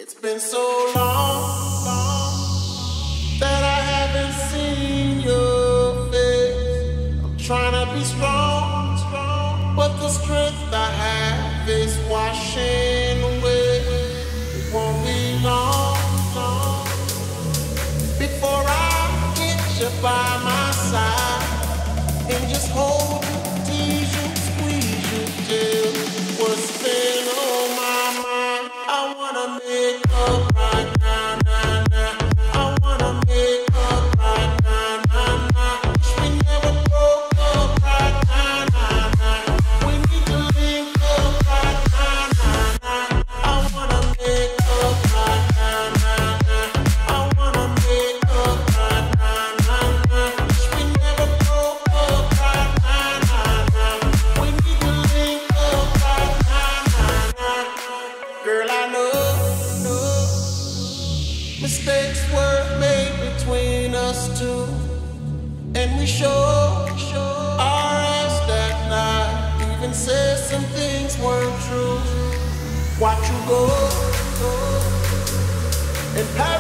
It's been so long that I haven't seen your face. I'm trying to be strong, but the strength I have is washing away. It won't be long before I get you by my side and just hold you, tease you, squeeze you till what's been on my mind. I wanna make up right now, now, now. I wanna make up right now, now, now. Wish we never broke up right now, now, now. We need to link up right now, now, now. I wanna make up right now, now, now. I wanna make up right now, now, now. Wish we never broke up right now, now, now. We need to link up right now, now, now. Girl, I know mistakes were made between us two, and we sure our ass that night. Even said some things weren't true. Watch you go and pass.